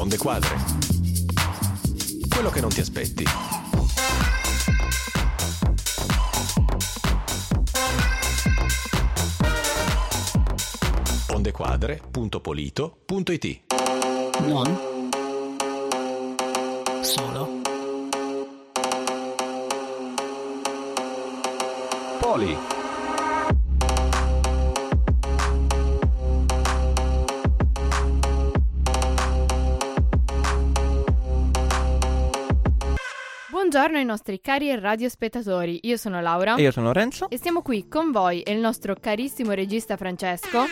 Onde Quadre. Quello che non ti aspetti. Ondequadre.polito.it. Non solo Poli. Buongiorno ai nostri cari radiospettatori, io sono Laura E io sono Lorenzo e siamo qui con voi e il nostro carissimo regista Francesco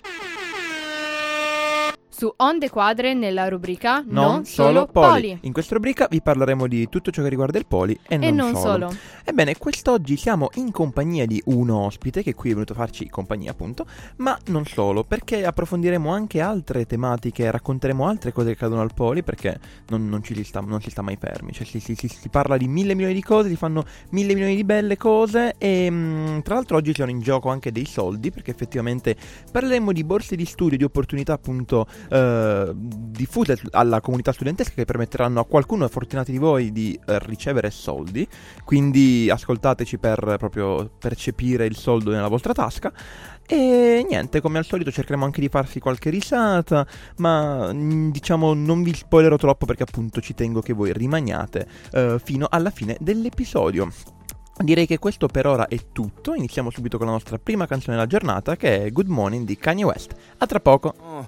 su Onde Quadre nella rubrica Non Solo Poli. In questa rubrica vi parleremo di tutto ciò che riguarda il poli e non solo. Ebbene, quest'oggi siamo in compagnia di un ospite che qui è venuto a farci compagnia, appunto, ma non solo, perché approfondiremo anche altre tematiche, racconteremo altre cose che accadono al poli, perché non si sta mai fermi, cioè si parla di 1.000 milioni di cose, si fanno 1.000 milioni di belle cose e tra l'altro oggi sono in gioco anche dei soldi, perché effettivamente parleremo di borse di studio, di opportunità appunto diffuse alla comunità studentesca che permetteranno a qualcuno fortunati di voi di ricevere soldi, quindi ascoltateci per proprio percepire il soldo nella vostra tasca. E niente, come al solito cercheremo anche di farsi qualche risata, ma diciamo non vi spoilerò troppo perché appunto ci tengo che voi rimaniate fino alla fine dell'episodio. Direi che questo per ora è tutto, iniziamo subito con la nostra prima canzone della giornata, che è Good Morning di Kanye West. A tra poco!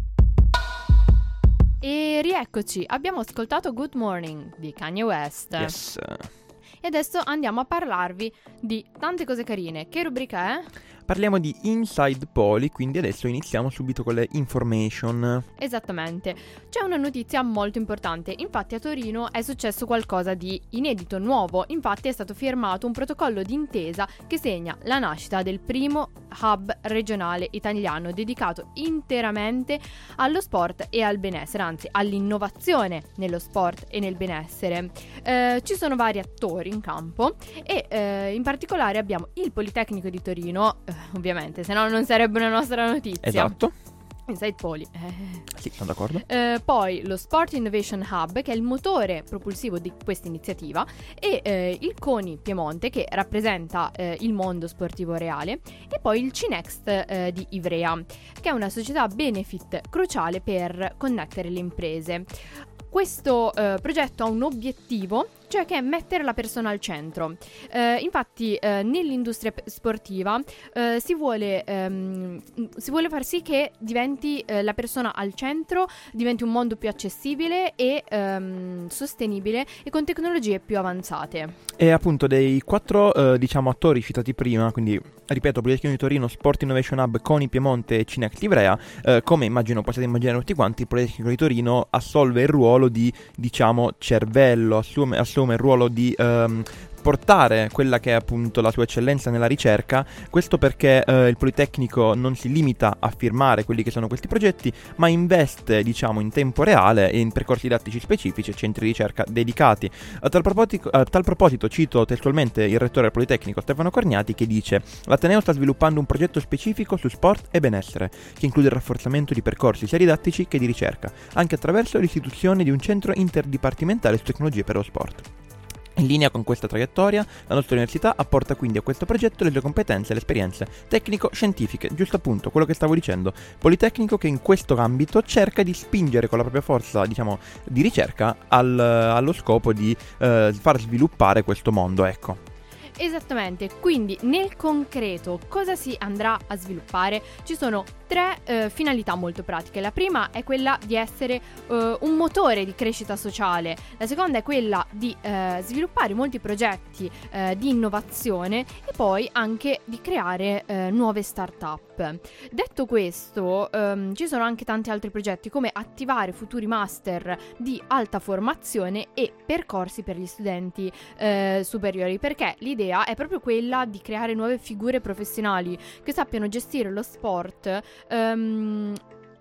E rieccoci, abbiamo ascoltato Good Morning di Kanye West. Yes. E adesso andiamo a parlarvi di tante cose carine. Che rubrica è? Parliamo di Inside Poli, quindi adesso iniziamo subito con le information. Esattamente, c'è una notizia molto importante, infatti a Torino è successo qualcosa di inedito, nuovo, infatti è stato firmato un protocollo d'intesa che segna la nascita del primo hub regionale italiano dedicato interamente allo sport e al benessere, anzi all'innovazione nello sport e nel benessere. Ci sono vari attori in campo e in particolare abbiamo il Politecnico di Torino, ovviamente, se no non sarebbe una nostra notizia. Esatto. Inside Poli. Sì, sono d'accordo. Poi lo Sport Innovation Hub, che è il motore propulsivo di questa iniziativa, e il CONI Piemonte, che rappresenta il mondo sportivo reale, e poi il Cinext di Ivrea, che è una società benefit cruciale per connettere le imprese. Questo progetto ha un obiettivo, cioè che è mettere la persona al centro. Infatti nell'industria sportiva si vuole far sì che diventi la persona al centro, diventi un mondo più accessibile e sostenibile e con tecnologie più avanzate. E appunto dei 4 attori citati prima, quindi ripeto, Politecnico di Torino, Sport Innovation Hub, CONI Piemonte e Cinext Ivrea, come possiate immaginare tutti quanti, il Politecnico di Torino assolve il ruolo di, cervello, assume il ruolo di portare quella che è appunto la sua eccellenza nella ricerca. Questo perché il Politecnico non si limita a firmare quelli che sono questi progetti, ma investe in tempo reale in percorsi didattici specifici e centri di ricerca dedicati. A tal proposito cito testualmente il rettore del Politecnico Stefano Corniati, che dice: l'Ateneo sta sviluppando un progetto specifico su sport e benessere, che include il rafforzamento di percorsi sia didattici che di ricerca, anche attraverso l'istituzione di un centro interdipartimentale su tecnologie per lo sport. In linea con questa traiettoria, la nostra università apporta quindi a questo progetto le sue competenze e le esperienze tecnico-scientifiche, giusto appunto quello che stavo dicendo. Politecnico che in questo ambito cerca di spingere con la propria forza, di ricerca allo scopo di far sviluppare questo mondo, ecco. Esattamente, quindi nel concreto cosa si andrà a sviluppare? Ci sono 3 finalità molto pratiche. La prima è quella di essere un motore di crescita sociale, la seconda è quella di sviluppare molti progetti di innovazione e poi anche di creare nuove start-up. Detto questo, ci sono anche tanti altri progetti, come attivare futuri master di alta formazione e percorsi per gli studenti superiori, perché l'idea è proprio quella di creare nuove figure professionali che sappiano gestire lo sport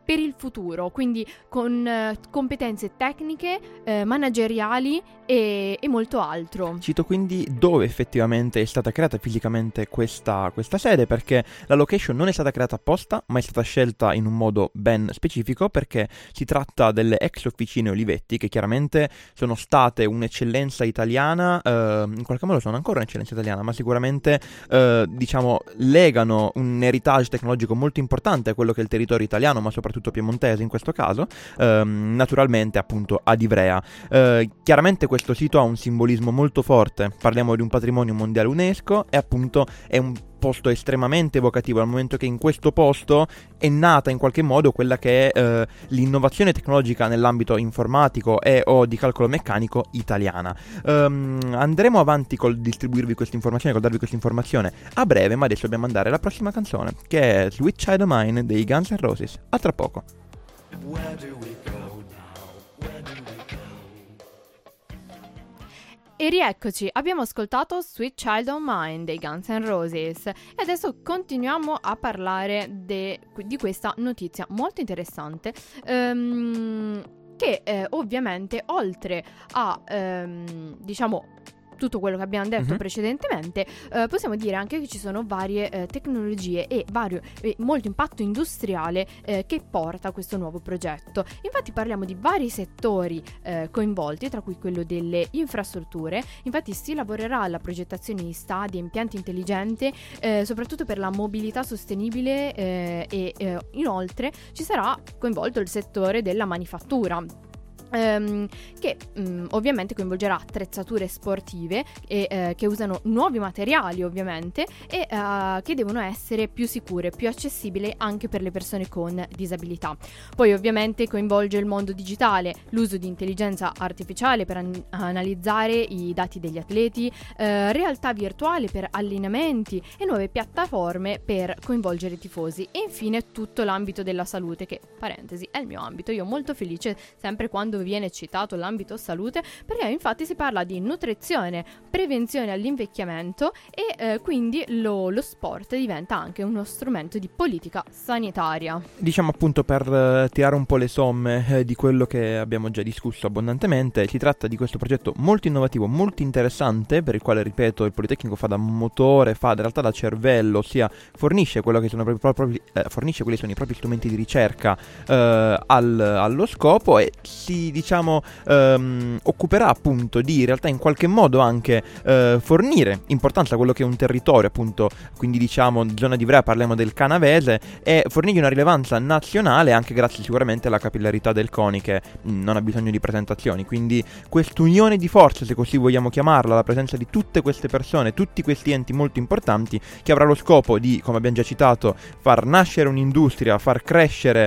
per il futuro, quindi con competenze tecniche, manageriali e molto altro. Cito quindi dove effettivamente è stata creata fisicamente questa sede, perché la location non è stata creata apposta, ma è stata scelta in un modo ben specifico, perché si tratta delle ex officine Olivetti, che chiaramente sono state un'eccellenza italiana, in qualche modo sono ancora un'eccellenza italiana, ma sicuramente diciamo legano un heritage tecnologico molto importante a quello che è il territorio italiano, ma soprattutto piemontese in questo caso, naturalmente appunto ad Ivrea. Chiaramente questo sito ha un simbolismo molto forte, parliamo di un patrimonio mondiale UNESCO e appunto è un posto estremamente evocativo, al momento che in questo posto è nata in qualche modo quella che è l'innovazione tecnologica nell'ambito informatico e o di calcolo meccanico italiana. Andremo avanti col distribuirvi questa informazione, col darvi questa informazione a breve, ma adesso dobbiamo andare alla prossima canzone, che è Sweet Child of Mine dei Guns N' Roses. A tra poco. E rieccoci, abbiamo ascoltato Sweet Child of Mine dei Guns N' Roses e adesso continuiamo a parlare di questa notizia molto interessante che ovviamente oltre a diciamo tutto quello che abbiamo detto precedentemente, possiamo dire anche che ci sono varie tecnologie e molto impatto industriale che porta a questo nuovo progetto. Infatti parliamo di vari settori coinvolti, tra cui quello delle infrastrutture. Infatti si lavorerà alla progettazione di stadi e impianti intelligenti, soprattutto per la mobilità sostenibile e inoltre ci sarà coinvolto il settore della manifattura, che ovviamente coinvolgerà attrezzature sportive che usano nuovi materiali ovviamente e che devono essere più sicure, più accessibili anche per le persone con disabilità. Poi ovviamente coinvolge il mondo digitale, l'uso di intelligenza artificiale per analizzare i dati degli atleti, realtà virtuale per allenamenti e nuove piattaforme per coinvolgere i tifosi, e infine tutto l'ambito della salute, che parentesi è il mio ambito. Io molto felice sempre quando viene citato l'ambito salute, perché infatti si parla di nutrizione, prevenzione all'invecchiamento e quindi lo sport diventa anche uno strumento di politica sanitaria. Diciamo appunto, per tirare un po' le somme di quello che abbiamo già discusso abbondantemente, si tratta di questo progetto molto innovativo, molto interessante, per il quale, ripeto, il Politecnico fa da motore, fa in realtà da cervello, ossia fornisce quello che sono fornisce quelli che sono i propri strumenti di ricerca allo scopo, e si occuperà appunto di in realtà in qualche modo anche fornire importanza a quello che è un territorio, appunto, quindi diciamo zona di Ivrea, parliamo del Canavese, e fornirgli una rilevanza nazionale anche grazie sicuramente alla capillarità del CONI, che non ha bisogno di presentazioni. Quindi quest'unione di forze, se così vogliamo chiamarla, la presenza di tutte queste persone, tutti questi enti molto importanti, che avrà lo scopo di, come abbiamo già citato, far nascere un'industria, far crescere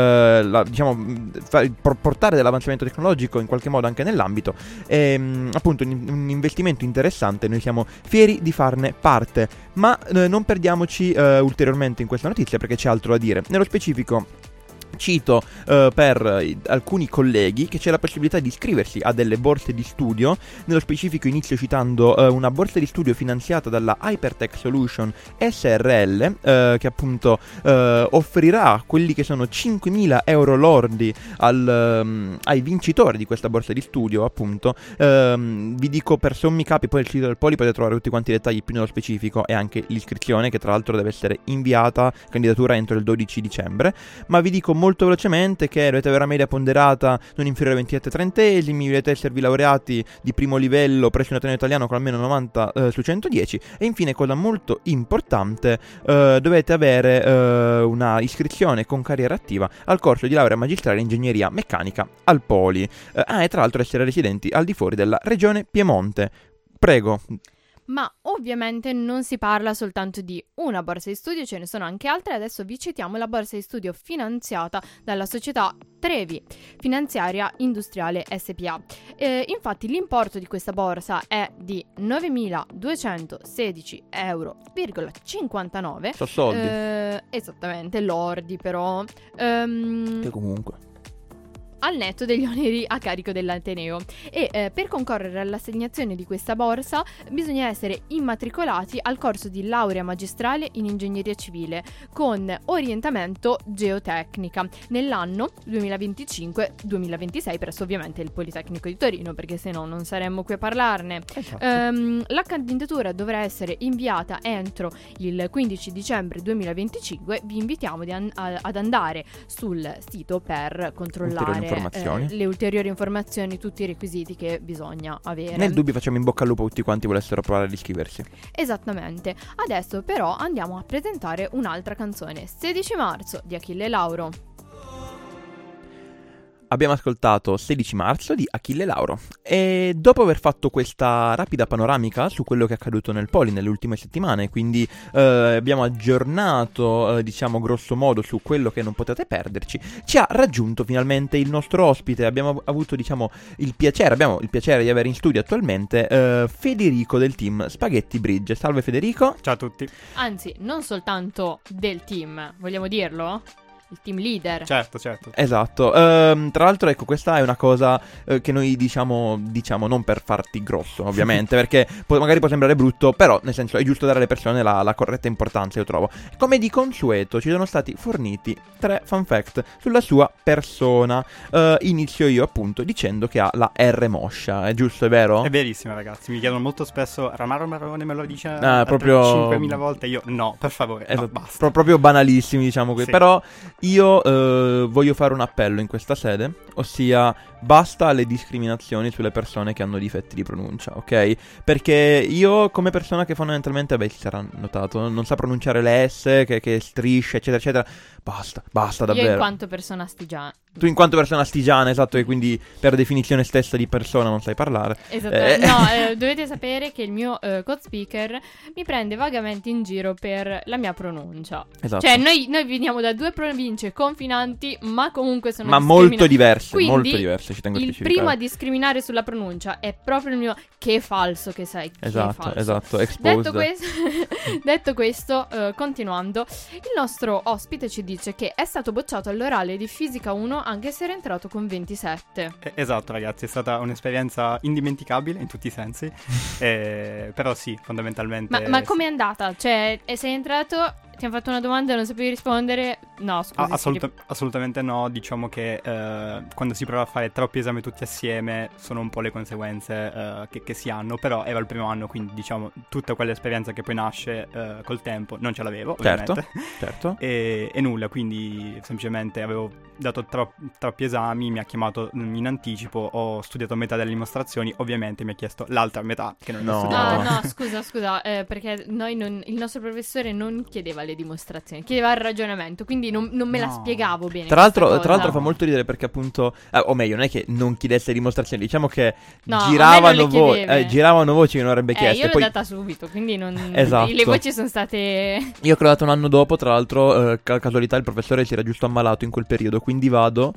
portare dell'avanzamento tecnologico in qualche modo anche nell'ambito, appunto un investimento interessante. Noi siamo fieri di farne parte, ma non perdiamoci ulteriormente in questa notizia, perché c'è altro da dire. Nello specifico cito per alcuni colleghi che c'è la possibilità di iscriversi a delle borse di studio. Nello specifico inizio citando una borsa di studio finanziata dalla Hypertech Solution SRL, che appunto offrirà quelli che sono 5.000 euro lordi ai vincitori di questa borsa di studio, appunto. Vi dico per sommi capi, poi il sito del Poli potete trovare tutti quanti i dettagli più nello specifico, e anche l'iscrizione, che tra l'altro deve essere inviata, candidatura entro il 12 dicembre, ma vi dico molto velocemente che dovete avere una media ponderata non inferiore ai 27 trentesimi, dovete esservi laureati di primo livello presso un ateneo italiano con almeno 90 su 110, e infine, cosa molto importante, dovete avere una iscrizione con carriera attiva al corso di laurea magistrale in ingegneria meccanica al Poli, e tra l'altro essere residenti al di fuori della regione Piemonte. Prego. Ma ovviamente non si parla soltanto di una borsa di studio, ce ne sono anche altre. Adesso vi citiamo la borsa di studio finanziata dalla società Trevi Finanziaria Industriale SPA. Infatti l'importo di questa borsa è di 9.216,59 euro. So soldi. Esattamente, lordi però. Che comunque. al netto degli oneri a carico dell'Ateneo. E per concorrere all'assegnazione di questa borsa bisogna essere immatricolati al corso di laurea magistrale in ingegneria civile con orientamento geotecnica nell'anno 2025-2026 presso ovviamente il Politecnico di Torino, perché se no non saremmo qui a parlarne. Esatto. La candidatura dovrà essere inviata entro il 15 dicembre 2025. Vi invitiamo ad andare sul sito per controllare le ulteriori informazioni, tutti i requisiti che bisogna avere. Nel dubbio facciamo in bocca al lupo a tutti quanti volessero provare ad iscriversi. Esattamente. Adesso però andiamo a presentare un'altra canzone, 16 marzo di Achille Lauro. Abbiamo ascoltato 16 marzo di Achille Lauro e dopo aver fatto questa rapida panoramica su quello che è accaduto nel Poli nelle ultime settimane, quindi abbiamo aggiornato diciamo grosso modo su quello che non potete perderci, ci ha raggiunto finalmente il nostro ospite. Abbiamo avuto abbiamo il piacere di avere in studio attualmente Federico del team Spaghetti Bridge. Salve Federico. Ciao a tutti. Anzi, non soltanto del team, vogliamo dirlo? Il team leader. Certo. Esatto. Tra l'altro, ecco, questa è una cosa che noi diciamo non per farti grosso, ovviamente, perché magari può sembrare brutto, però nel senso è giusto dare alle persone la corretta importanza, io trovo. Come di consueto ci sono stati forniti 3 fun fact sulla sua persona. Inizio io appunto dicendo che ha la R moscia, è giusto, è vero? È verissimo, ragazzi, mi chiedono molto spesso Ramaro Marrone me lo dice proprio 5.000 volte, io no, per favore, no, basta. Proprio banalissimi, diciamo così. Sì. Però io voglio fare un appello in questa sede, ossia basta alle discriminazioni sulle persone che hanno difetti di pronuncia, ok? Perché io come persona che fondamentalmente, si sarà notato, non sa pronunciare le S, che strisce, eccetera, eccetera, basta davvero. Io in quanto persona astigiana. Tu in quanto persona astigiana, esatto, e quindi per definizione stessa di persona non sai parlare. Esatto, dovete sapere che il mio code speaker mi prende vagamente in giro per la mia pronuncia. Esatto. Cioè noi veniamo da 2 province confinanti, ma comunque sono molto diverse, quindi, molto diverse, ci tengo a specificare. Il primo a discriminare sulla pronuncia è proprio il mio che falso che sei. Esatto, exposed. Detto questo, continuando, il nostro ospite ci dice che è stato bocciato all'orale di Fisica 1 anche se era entrato con 27. Esatto, ragazzi, è stata un'esperienza indimenticabile in tutti i sensi. Però sì, fondamentalmente. Ma com'è andata? Cioè, sei entrato, ti hanno fatto una domanda e non sapevi rispondere? No, scusi. Assolutamente no. Diciamo che quando si prova a fare troppi esami tutti assieme sono un po' le conseguenze che si hanno. Però era il primo anno, quindi diciamo tutta quell'esperienza che poi nasce col tempo non ce l'avevo, ovviamente. Certo. E nulla, quindi semplicemente avevo dato troppi esami, mi ha chiamato in anticipo, ho studiato metà delle dimostrazioni, ovviamente mi ha chiesto l'altra metà che non ho studiato. No, scusa, perché il nostro professore non chiedeva le dimostrazioni, chiedeva il ragionamento, quindi non me la spiegavo bene. Tra l'altro fa molto ridere perché appunto, o meglio, non è che non chiedesse dimostrazioni, diciamo che giravano voci che non avrebbe chiesto. Io l'ho data subito, quindi non. Esatto. Le voci sono state. Io ho dato un anno dopo, tra l'altro, casualità, il professore si era giusto ammalato in quel periodo, quindi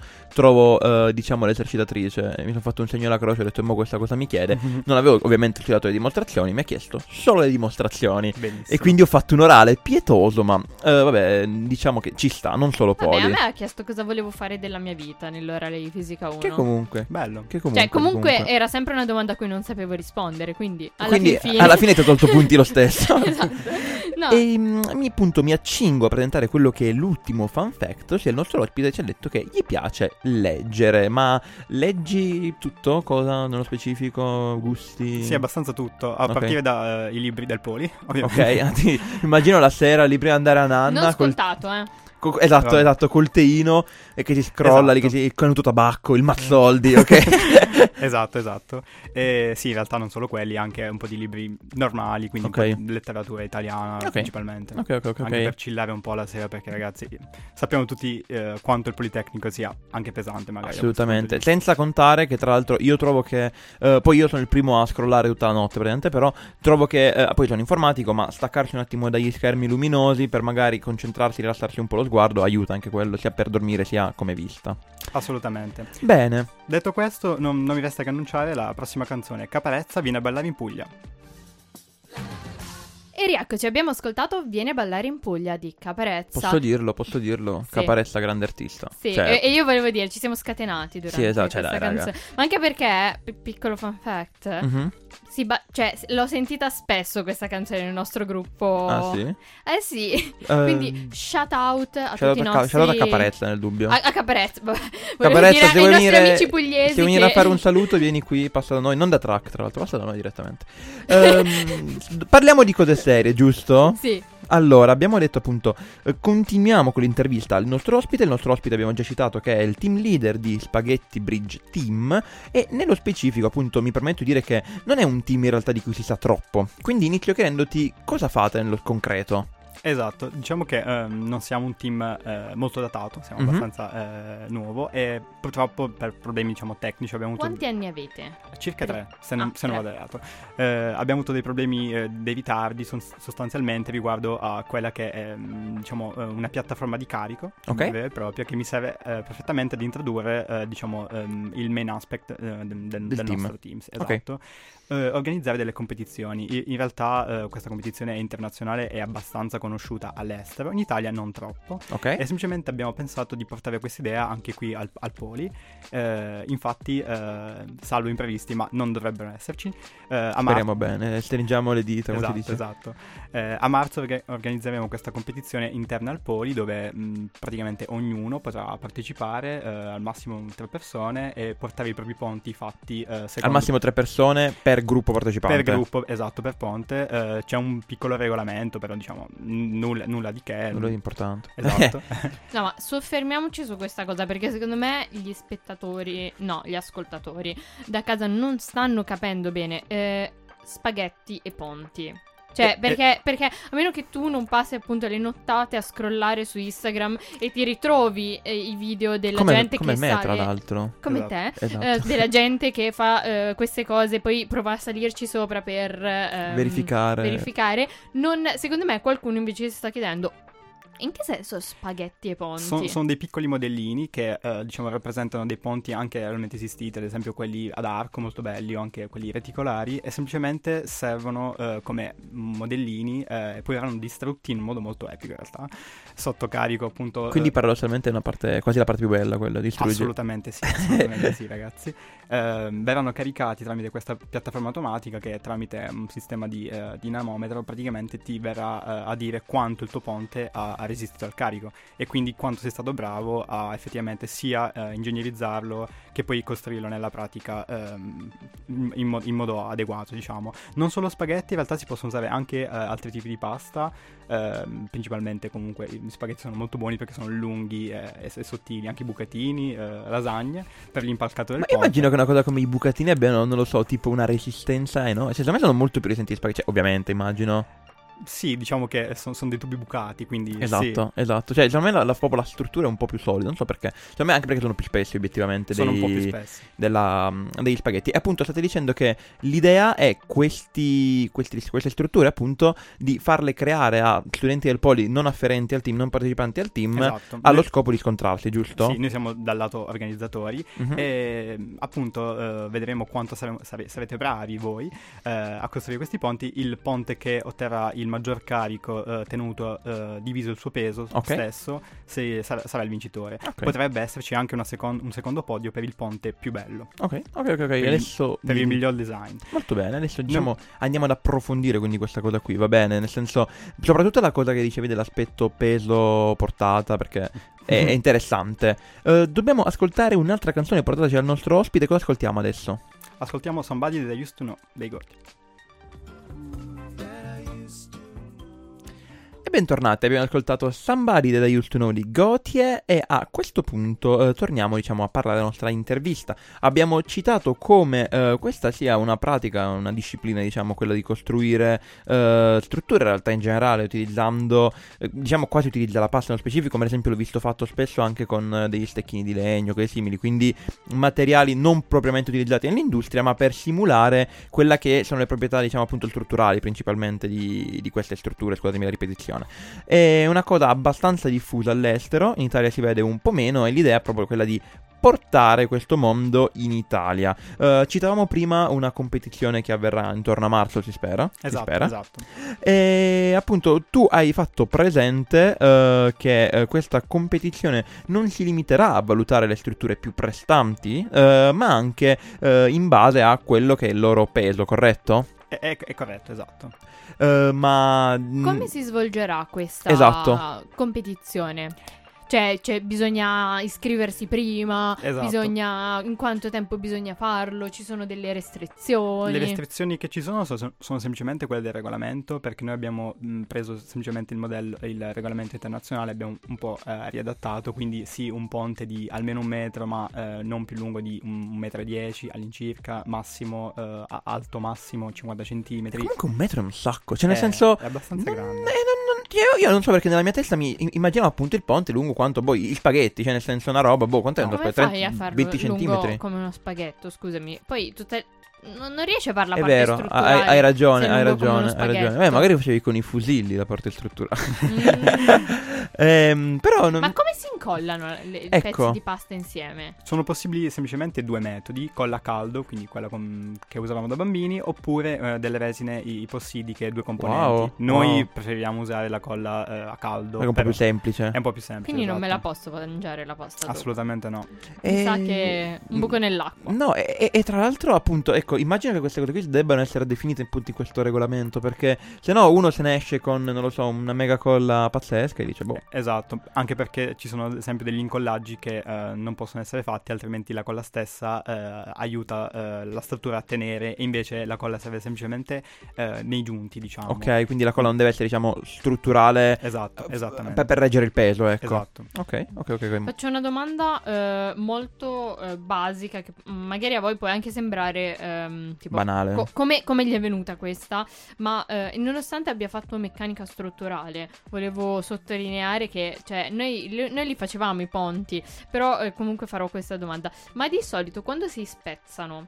trovo diciamo l'esercitatrice, mi sono fatto un segno alla croce, ho detto mo questa cosa mi chiede. Non avevo ovviamente studiato le dimostrazioni, mi ha chiesto solo le dimostrazioni. Benissimo. E quindi ho fatto un orale pietoso, ma vabbè, diciamo che ci sta, non solo Poli. A me ha chiesto cosa volevo fare della mia vita nell'orale di Fisica 1. Che comunque bello. Comunque era sempre una domanda a cui non sapevo rispondere, quindi alla fine ti ho tolto punti lo stesso. Esatto. No. E appunto mi accingo a presentare quello che è l'ultimo fun fact, ossia il nostro ospite ci ha detto che gli piace leggere. Ma leggi tutto? Cosa nello specifico? Gusti? Sì, abbastanza tutto, a partire dai libri del Poli, ovviamente. Ok, immagino la sera lì prima di andare a nanna. Non scontato, Esatto, col teino e che si scrolla lì, che il canuto tabacco, il Mazzoldi, ok? Esatto. E sì, in realtà non solo quelli, anche un po' di libri normali, quindi un po' di letteratura italiana principalmente. Ok. Anche per chillare un po' la sera, perché ragazzi, sappiamo tutti quanto il Politecnico sia anche pesante magari. Assolutamente, senza contare che tra l'altro io trovo che, poi io sono il primo a scrollare tutta la notte praticamente, però trovo che, poi sono informatico, ma staccarsi un attimo dagli schermi luminosi per magari concentrarsi, rilassarsi un po' lo sguardo, aiuta anche quello, sia per dormire sia come vista. Assolutamente. Bene. Detto questo, non mi resta che annunciare la prossima canzone. Caparezza viene a ballare in Puglia. E Eccoci, abbiamo ascoltato Vieni a ballare in Puglia di Caparezza. Posso dirlo. Sì. Caparezza, grande artista. Sì, Cioè, e io volevo dire, ci siamo scatenati durante sì, esatto, questa dai, raga. canzone. Ma anche perché, piccolo fun fact, Mhm. cioè, l'ho sentita spesso questa canzone nel nostro gruppo. Ah, sì? Eh sì, quindi shout out a tutti i nostri... Shout out a Caparezza, nel dubbio. A Caparezza, volevo Caparezza, dire se ai vuoi nostri venire, amici pugliesi se vuoi venire che... a fare un saluto, vieni qui, passa da noi, non da Track, tra l'altro, passa da noi direttamente. Parliamo di cose serie, giusto? Sì. Allora, abbiamo detto appunto, continuiamo con l'intervista al nostro ospite. Il nostro ospite abbiamo già citato che è il team leader di Spaghetti Bridge Team, e nello specifico appunto mi permetto di dire che non è un team in realtà di cui si sa troppo. Quindi inizio chiedendoti cosa fate nello concreto. Esatto, diciamo che non siamo un team molto datato, siamo Mhm. abbastanza nuovo, e purtroppo per problemi diciamo tecnici abbiamo avuto Quanti anni avete? circa 3, se non tre. vado errato. Abbiamo avuto dei problemi, dei ritardi sostanzialmente riguardo a quella che è diciamo una piattaforma di carico Ok. vera e propria, che mi serve perfettamente ad introdurre diciamo il main aspect del team. nostro team. Ok. Esatto. Organizzare delle competizioni. In realtà questa competizione è internazionale, è abbastanza conosciuta all'estero, in Italia non troppo, Ok? e semplicemente abbiamo pensato di portare questa idea anche qui al Poli. Infatti salvo imprevisti, ma non dovrebbero esserci, Speriamo bene, stringiamo le dita, come si dice. Esatto. A marzo organizzeremo questa competizione interna al Poli, dove praticamente ognuno potrà partecipare, al massimo 3 persone, e portare i propri ponti fatti Al secondo... massimo 3 persone per gruppo partecipante. Per gruppo, esatto, per ponte. C'è un piccolo regolamento, però diciamo nulla di che. Quello è importante. Esatto. No, ma soffermiamoci su questa cosa, perché secondo me gli ascoltatori da casa non stanno capendo bene spaghetti e ponti. Cioè, perché a meno che tu non passi appunto le nottate a scrollare su Instagram e ti ritrovi i video della gente come che me, sale... tra l'altro. Come Esatto. te, Esatto. della gente che fa queste cose, poi prova a salirci sopra per verificare. Secondo me qualcuno invece si sta chiedendo: in che senso spaghetti e ponti? Sono dei piccoli modellini che diciamo rappresentano dei ponti anche realmente esistiti, ad esempio quelli ad arco molto belli, o anche quelli reticolari, e semplicemente servono come modellini, e poi erano distrutti in modo molto epico in realtà, sotto carico appunto. Quindi paradossalmente è una parte, quasi la parte più bella, quella di distruggere. Assolutamente sì ragazzi. Verranno caricati tramite questa piattaforma automatica, che tramite un sistema di dinamometro praticamente ti verrà a dire quanto il tuo ponte ha resistito al carico, e quindi quanto sei stato bravo a effettivamente sia ingegnerizzarlo che poi costruirlo nella pratica in modo adeguato, diciamo. Non solo spaghetti, in realtà si possono usare anche altri tipi di pasta, principalmente comunque gli spaghetti sono molto buoni perché sono lunghi e sottili, anche i bucatini, lasagne per l'impalcato del Ma ponte. immagino che una cosa come i bucatini abbiano, non lo so, tipo una resistenza, no? Cioè, secondo me sono molto più resistenti ai spaghetti, cioè, ovviamente, immagino. Sì, diciamo che sono dei tubi bucati, quindi Esatto, esatto. Cioè, secondo me proprio la struttura è un po' più solida, non so perché. Secondo me anche perché sono più spessi, obiettivamente, sono un po' più spessi. degli spaghetti. E appunto state dicendo che l'idea è queste strutture, appunto, di farle creare a studenti del Poli non afferenti al team, non partecipanti al team, Esatto. allo scopo di scontrarsi, giusto? Sì, noi siamo dal lato organizzatori, Mhm. e appunto vedremo quanto sarete bravi voi a costruire questi ponti. Il ponte che otterrà il maggior carico tenuto diviso il suo peso Ok. stesso sarà il vincitore. Ok. Potrebbe esserci anche un secondo podio per il ponte più bello, Ok. il- Adesso per il miglior design. molto bene, adesso diciamo andiamo ad approfondire quindi questa cosa qui, va bene? Nel senso, soprattutto la cosa che dicevi dell'aspetto peso portata, perché è interessante. Dobbiamo ascoltare un'altra canzone portataci dal nostro ospite. Cosa ascoltiamo adesso? Ascoltiamo Somebody That I Used to Know dei Gordi. E bentornati, abbiamo ascoltato Somebody That I Used to Know di Gotye, e a questo punto torniamo, diciamo, a parlare della nostra intervista. Abbiamo citato come questa sia una pratica, una disciplina, diciamo, quella di costruire strutture in realtà in generale, utilizzando, diciamo, quasi utilizza la pasta nello specifico, ma ad esempio l'ho visto fatto spesso anche con degli stecchini di legno, cose simili, quindi materiali non propriamente utilizzati nell'industria, ma per simulare quella che sono le proprietà, diciamo, appunto strutturali principalmente di queste strutture, scusatemi la ripetizione. È una cosa abbastanza diffusa all'estero, in Italia si vede un po' meno, e l'idea è proprio quella di portare questo mondo in Italia. Citavamo prima una competizione che avverrà intorno a marzo, si spera. Esatto. E appunto tu hai fatto presente che questa competizione non si limiterà a valutare le strutture più prestanti, ma anche in base a quello che è il loro peso, corretto? È corretto, esatto. Come si svolgerà questa competizione? Cioè, bisogna iscriversi prima, Esatto. in quanto tempo bisogna farlo, ci sono delle restrizioni. Le restrizioni che ci sono semplicemente quelle del regolamento, perché noi abbiamo preso semplicemente il regolamento internazionale, abbiamo un po' riadattato, quindi sì, un ponte di almeno 1 metro, ma non più lungo di 1,10 m all'incirca, massimo, alto massimo 50 centimetri. Comunque 1 metro è un sacco, cioè nel senso... È abbastanza grande. Io non so, perché nella mia testa mi immaginavo appunto il ponte lungo quanto gli spaghetti, cioè nel senso una roba, quanto è un Come spaghetto? fai a farlo 20 lungo centimetri? come uno spaghetto, scusami. Poi non riesci a fare la È parte vero, strutturale. hai ragione, se è hai lungo come uno ragione. spaghetto. Magari facevi con i fusilli la parte strutturale. Però non... Ma come si incollano i Ecco. pezzi di pasta insieme? Sono possibili semplicemente 2 metodi: colla a caldo, quindi quella che usavamo da bambini, oppure delle resine ipossidiche, 2 componenti. Wow, Noi wow. preferiamo usare la colla a caldo. È un po' più semplice. È un po' più semplice. Quindi non me la esatto. posso mangiare la pasta dopo. Assolutamente no. Mi sa che un buco nell'acqua. No, e tra l'altro appunto, ecco, immagino che queste cose qui debbano essere definite appunto in questo regolamento, perché se no uno se ne esce con, non lo so, una mega colla pazzesca e dice boh. Esatto, anche perché ci sono ad esempio degli incollaggi che non possono essere fatti, altrimenti la colla stessa aiuta la struttura a tenere, e invece la colla serve semplicemente nei giunti, diciamo. Ok, quindi la colla non deve essere, diciamo, strutturale. Esatto, esattamente. Per reggere il peso, ecco. Esatto. Ok. Faccio una domanda molto basica, che magari a voi può anche sembrare tipo Banale. come gli è venuta questa, ma nonostante abbia fatto meccanica strutturale, volevo sottolineare che, cioè, noi li facevamo i ponti, però comunque farò questa domanda. Ma di solito quando si spezzano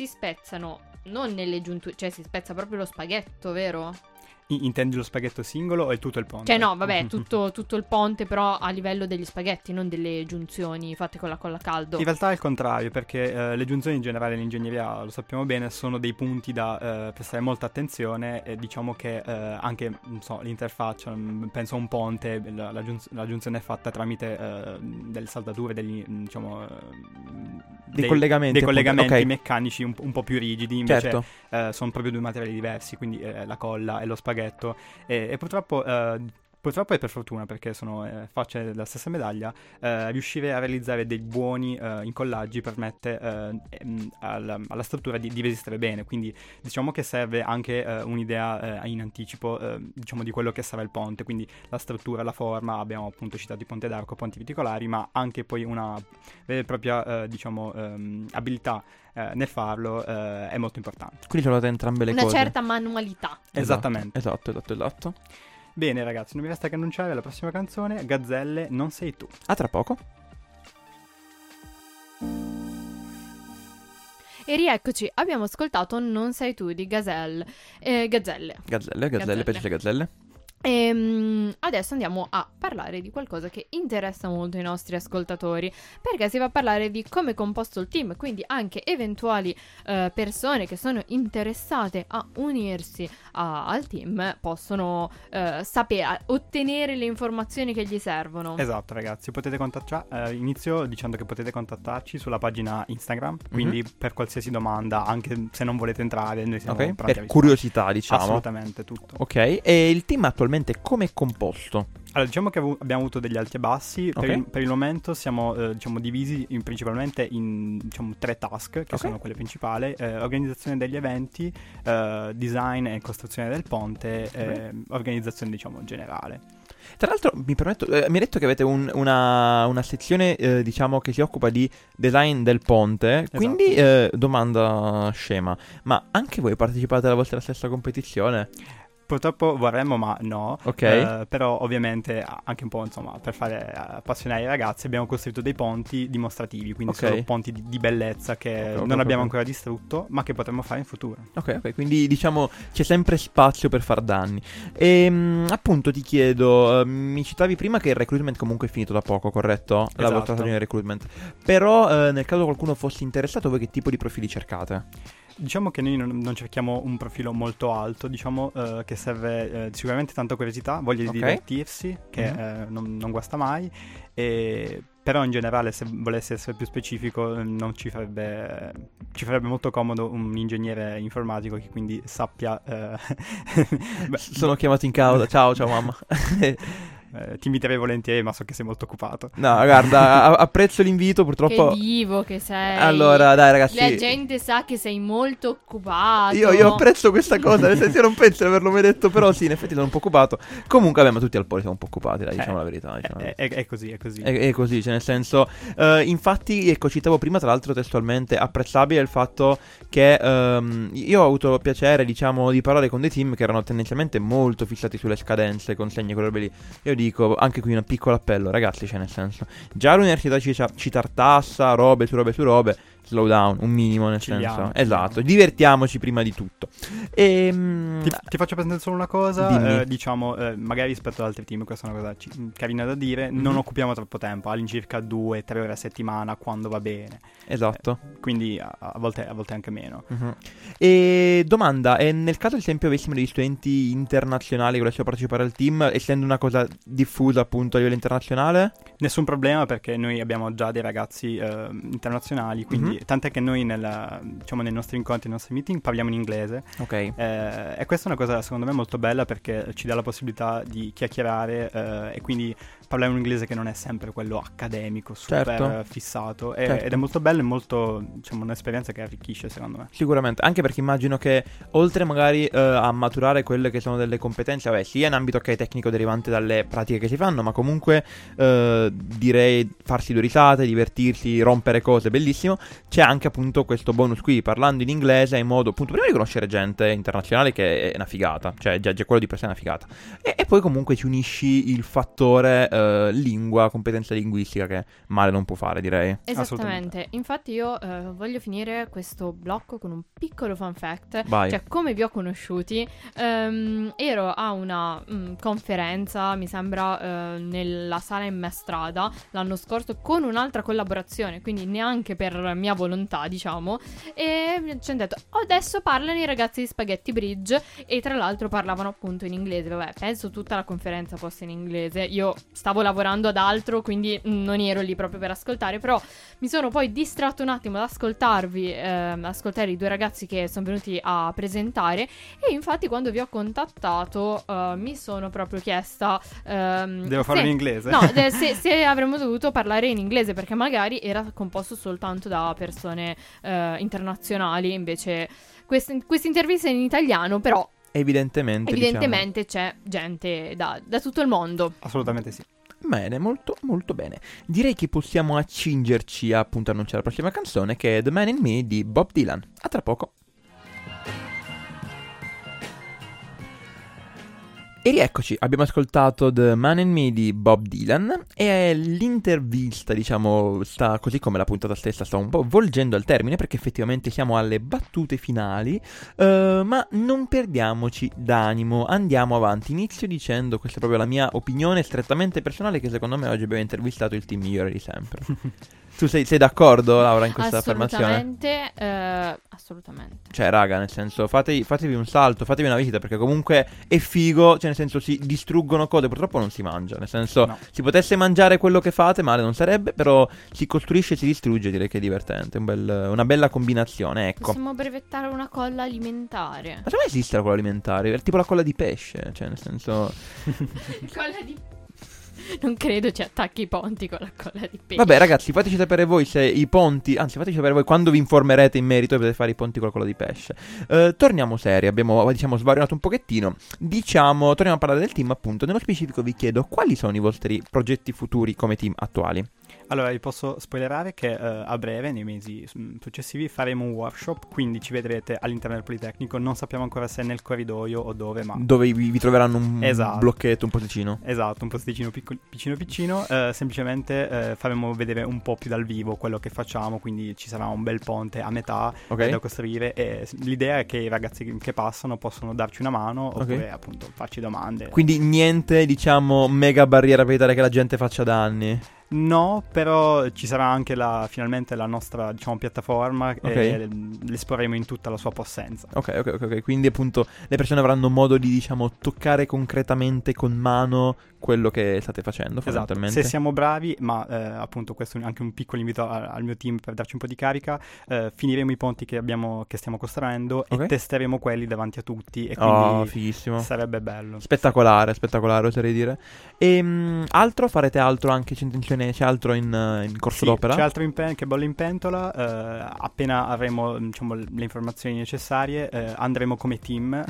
non nelle giunture, cioè si spezza proprio lo spaghetto, vero? Intendi lo spaghetto singolo o tutto il ponte? Cioè no, vabbè, tutto il ponte, però a livello degli spaghetti, non delle giunzioni fatte con la colla a caldo. In realtà è il contrario, perché le giunzioni in generale in ingegneria, lo sappiamo bene, sono dei punti da prestare molta attenzione, e diciamo che anche, non so, l'interfaccia, penso a un ponte, la giunzione è fatta tramite delle saldature, diciamo... Dei collegamenti appunto, ok. meccanici un po' più rigidi, invece Certo. sono proprio 2 materiali diversi, quindi la colla e lo spaghetto, e purtroppo e per fortuna, perché sono facce della stessa medaglia, riuscire a realizzare dei buoni incollaggi permette alla struttura di resistere bene, quindi diciamo che serve anche un'idea in anticipo, diciamo, di quello che sarà il ponte, quindi la struttura, la forma. Abbiamo appunto citato i ponti d'arco, ponti particolari, ma anche poi una vera e propria diciamo abilità nel farlo è molto importante. Quindi trovate entrambe le Una cose. certa manualità. Esattamente. Esatto. Bene ragazzi, non mi resta che annunciare la prossima canzone, Gazzelle, Non sei tu. A tra poco. E rieccoci, abbiamo ascoltato Non sei tu di Gazzelle. Gazzelle, penso sia gazzelle. E adesso andiamo a parlare di qualcosa che interessa molto i nostri ascoltatori, perché si va a parlare di come è composto il team, quindi anche eventuali persone che sono interessate a unirsi al team possono sapere, ottenere le informazioni che gli servono. Esatto ragazzi, potete inizio dicendo che potete contattarci sulla pagina Instagram, quindi per qualsiasi domanda, anche se non volete entrare, noi siamo pronti a per rispondere. curiosità, diciamo. Assolutamente, tutto. Ok, e il team attualmente come è composto? Allora, diciamo che abbiamo avuto degli alti e bassi. Ok. Per il momento siamo diciamo divisi principalmente in, diciamo, 3 task, che sono quelle principali: organizzazione degli eventi, design e costruzione del ponte, organizzazione, diciamo, generale. Tra l'altro, mi permetto, mi hai detto che avete una sezione, diciamo, che si occupa di design del ponte. Esatto. Quindi, domanda scema, ma anche voi partecipate alla vostra stessa competizione? Purtroppo vorremmo, ma no. Ok. Però ovviamente anche un po', insomma, per fare appassionare i ragazzi abbiamo costruito dei ponti dimostrativi, quindi Ok. sono ponti di bellezza che Ok, non abbiamo ok. ancora distrutto, ma che potremmo fare in futuro. Ok, quindi diciamo c'è sempre spazio per far danni. E appunto ti chiedo, mi citavi prima che il recruitment comunque è finito da poco, corretto? La Esatto. vostra stagione di recruitment. Però nel caso qualcuno fosse interessato, voi che tipo di profili cercate? Diciamo che noi non cerchiamo un profilo molto alto, diciamo che serve sicuramente tanta curiosità, voglia di Ok. divertirsi, che non guasta mai, però in generale, se volessi essere più specifico, non ci farebbe molto comodo un ingegnere informatico che quindi sappia... Beh, Sono chiamato in causa. Ciao mamma. ti inviterei volentieri, ma so che sei molto occupato. No, guarda, apprezzo l'invito, purtroppo. Che divo che sei. Allora, dai ragazzi. La gente sa che sei molto occupato. Io apprezzo questa cosa, nel senso io non penso di averlo mai detto, però sì, in effetti sono un po' occupato. Comunque, vabbè, ma tutti al Poli siamo un po' occupati, dai, diciamo la verità. Diciamo. È così, è così. È così, cioè nel senso, infatti, ecco, citavo prima, tra l'altro testualmente, apprezzabile il fatto che io ho avuto piacere, diciamo, di parlare con dei team che erano tendenzialmente molto fissati sulle scadenze, consegne, quelle robe lì. Io dico, anche qui un piccolo appello, ragazzi, cioè nel senso, già l'università ci tartassa, robe su robe, slow down, un minimo nel Chilliamo, senso. chilliamo. Esatto, divertiamoci prima di tutto. Ti faccio presentare solo una cosa, Dimmi. diciamo, magari rispetto ad altri team, questa è una cosa carina da dire, non occupiamo troppo tempo, all'incirca 2-3 ore a settimana quando va bene, Esatto. quindi a volte anche meno. Mhm. E domanda, e nel caso ad esempio avessimo degli studenti internazionali che volessero partecipare al team, essendo una cosa diffusa appunto a livello internazionale? Nessun problema, perché noi abbiamo già dei ragazzi internazionali, quindi tant'è che noi diciamo, nei nostri incontri, nei nostri meeting parliamo in inglese. Ok. E questa è una cosa secondo me molto bella, perché ci dà la possibilità di chiacchierare e quindi parlare un inglese che non è sempre quello accademico, super Certo. fissato, Certo. ed è molto bello e molto, diciamo, un'esperienza che arricchisce secondo me. Sicuramente, anche perché immagino che oltre magari a maturare quelle che sono delle competenze, vabbè, sia in ambito che tecnico derivante dalle pratiche che si fanno, ma comunque direi farsi due risate, divertirsi, rompere cose, bellissimo. C'è anche appunto questo bonus qui, parlando in inglese in modo appunto prima di conoscere gente internazionale, che è una figata, cioè già quello di per sé è una figata, e poi comunque ci unisci il fattore lingua, competenza linguistica, che male non può fare, direi. Esattamente, infatti io voglio finire questo blocco con un piccolo fun fact. Vai. Cioè, come vi ho conosciuti, ero a una conferenza, mi sembra, nella sala in Mestrada l'anno scorso, con un'altra collaborazione, quindi neanche per mia volontà, diciamo, e ci hanno detto, adesso parlano i ragazzi di Spaghetti Bridge, e tra l'altro parlavano appunto in inglese. Vabbè, penso tutta la conferenza fosse in inglese, io stavo lavorando ad altro, quindi non ero lì proprio per ascoltare, però mi sono poi distratto un attimo ad ascoltare i due ragazzi che sono venuti a presentare, e infatti quando vi ho contattato mi sono proprio chiesta Devo farlo in inglese? No, se avremmo dovuto parlare in inglese, perché magari era composto soltanto da persone internazionali, invece questa intervista è in italiano, però Evidentemente c'è gente da tutto il mondo. Assolutamente sì. Bene, molto molto bene. Direi che possiamo accingerci a appunto annunciare la prossima canzone, che è The Man in Me di Bob Dylan. A tra poco. E rieccoci, abbiamo ascoltato The Man in Me di Bob Dylan, e l'intervista, diciamo, sta così come la puntata stessa, sta un po' volgendo al termine, perché effettivamente siamo alle battute finali, ma non perdiamoci d'animo, andiamo avanti. Inizio dicendo, questa è proprio la mia opinione strettamente personale, che secondo me oggi abbiamo intervistato il team migliore di sempre. Tu sei d'accordo, Laura, in questa affermazione? Assolutamente. Cioè, raga, nel senso, fatevi un salto, fatevi una visita, perché comunque è figo, cioè nel senso si distruggono cose, purtroppo non si mangia, nel senso, No. si potesse mangiare quello che fate, male non sarebbe, però si costruisce e si distrugge, direi che è divertente, una bella combinazione, ecco. Possiamo brevettare una colla alimentare. Ma secondo me esiste la colla alimentare, è tipo la colla di pesce, cioè nel senso... Colla di... Non credo ci attacchi i ponti con la colla di pesce. Vabbè ragazzi, fateci sapere voi se i ponti, anzi fateci sapere voi quando vi informerete in merito e potete fare i ponti con la colla di pesce. Torniamo seri, abbiamo diciamo svarionato un pochettino, torniamo a parlare del team appunto. Nello specifico vi chiedo quali sono i vostri progetti futuri come team attuali. Allora, vi posso spoilerare che a breve, nei mesi successivi, faremo un workshop, quindi ci vedrete all'interno del Politecnico. Non sappiamo ancora se è nel corridoio o dove, ma... Dove vi troveranno un Esatto. blocchetto, un posticino. Esatto, un posticino piccino. Semplicemente faremo vedere un po' più dal vivo quello che facciamo, quindi ci sarà un bel ponte a metà da costruire, e l'idea è che i ragazzi che passano possono darci una mano oppure appunto farci domande. Quindi niente, diciamo, mega barriera per evitare che la gente faccia danni. No, però ci sarà anche finalmente la nostra, diciamo, piattaforma e l'esporremo in tutta la sua possenza. Ok. Quindi appunto le persone avranno modo di, diciamo, toccare concretamente con mano quello che state facendo, fondamentalmente. Esatto. Se siamo bravi, ma appunto questo è anche un piccolo invito al mio team per darci un po' di carica, finiremo i ponti che stiamo costruendo e testeremo quelli davanti a tutti, e quindi fighissimo. Sarebbe bello. Spettacolare, oserei dire. E farete altro anche? C'è intenzione, c'è altro in corso d'opera? C'è altro che bolle in pentola. Appena avremo, diciamo, le informazioni necessarie, andremo come team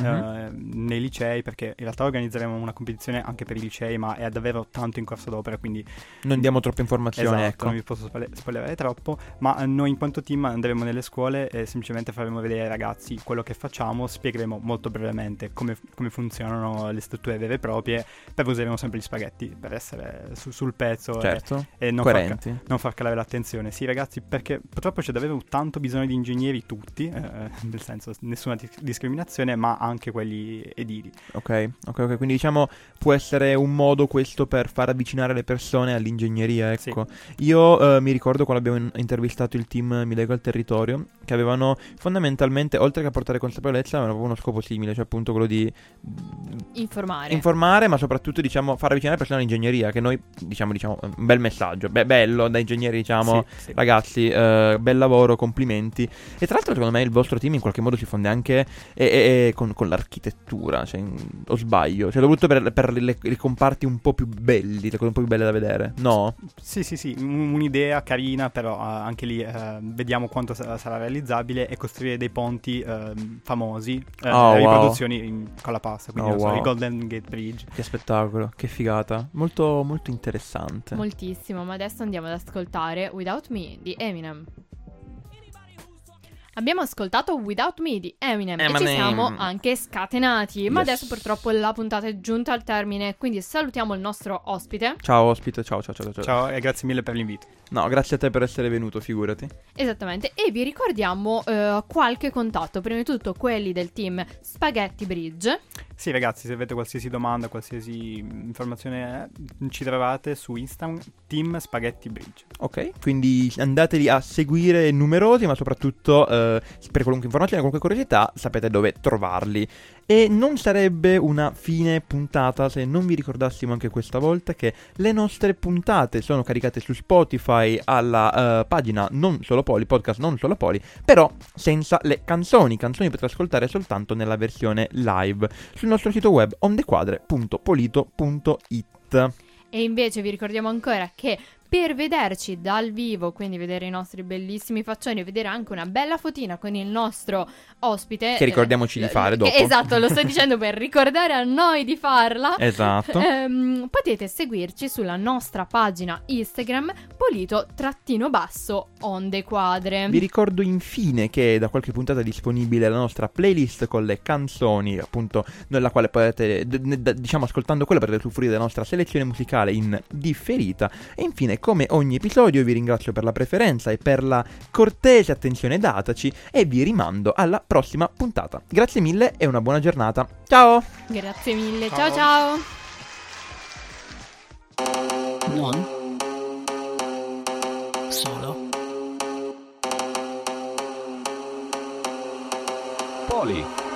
nei licei, perché in realtà organizzeremo una competizione anche per i licei, ma è davvero tanto in corso d'opera, quindi non diamo troppe informazioni. Esatto, non vi posso spoilerare troppo, ma noi in quanto team andremo nelle scuole e semplicemente faremo vedere ai ragazzi quello che facciamo, spiegheremo molto brevemente come funzionano le strutture vere e proprie, poi useremo sempre gli spaghetti per essere sul pezzo, certo, e non coerenti, non far calare l'attenzione. Sì, ragazzi, perché purtroppo c'è davvero tanto bisogno di ingegneri, tutti, nel senso nessuna discriminazione, ma anche quelli edili. Ok, quindi diciamo può essere un modo questo per far avvicinare le persone all'ingegneria, ecco. Sì. Io mi ricordo quando abbiamo intervistato il team Mi Lego al Territorio, che avevano fondamentalmente, oltre che a portare consapevolezza, avevano uno scopo simile, cioè appunto quello di informare, ma soprattutto, diciamo, far avvicinare le persone all'ingegneria, che noi diciamo un bel messaggio, bello da ingegneri, diciamo, sì. Ragazzi, bel lavoro, complimenti. E tra l'altro secondo me il vostro team in qualche modo si fonde anche con l'architettura, cioè, o sbaglio, cioè soprattutto per le comparti un po' più belli, le cose un po' più belle da vedere, no? Sì, un'idea carina, però anche lì vediamo quanto sarà realizzabile, e costruire dei ponti famosi, riproduzioni con la pasta, quindi il Golden Gate Bridge. Che spettacolo, che figata, molto molto interessante. Moltissimo, ma adesso andiamo ad ascoltare Without Me di Eminem. Abbiamo ascoltato Without Me di Eminem e ci siamo anche scatenati. Ma adesso purtroppo la puntata è giunta al termine, quindi salutiamo il nostro ospite. Ciao ospite, ciao. Ciao e grazie mille per l'invito. No, grazie a te per essere venuto, figurati. Esattamente, e vi ricordiamo qualche contatto. Prima di tutto quelli del team Spaghetti Bridge. Sì, ragazzi, se avete qualsiasi domanda, qualsiasi informazione, ci trovate su Instagram, Team Spaghetti Bridge. Ok, quindi andateli a seguire numerosi, ma soprattutto per qualunque informazione, qualunque curiosità, sapete dove trovarli. E non sarebbe una fine puntata se non vi ricordassimo anche questa volta che le nostre puntate sono caricate su Spotify alla pagina Non Solo Poli, podcast Non Solo Poli, però senza le canzoni. Canzoni potete ascoltare soltanto nella versione live sul nostro sito web ondequadre.polito.it. E invece vi ricordiamo ancora che per vederci dal vivo, quindi vedere i nostri bellissimi faccioni e vedere anche una bella fotina con il nostro ospite, che ricordiamoci di fare dopo. Esatto, lo sto dicendo per ricordare a noi di farla. Esatto. Potete seguirci sulla nostra pagina Instagram Polito_Ondequadre. Vi ricordo infine che da qualche puntata è disponibile la nostra playlist con le canzoni, appunto, nella quale potete, diciamo, ascoltando quella potete usufruire della nostra selezione musicale in differita. E infine, come ogni episodio, vi ringrazio per la preferenza e per la cortese attenzione dataci, e vi rimando alla prossima puntata. Grazie mille e una buona giornata. Ciao! Grazie mille, ciao! Non solo Poli.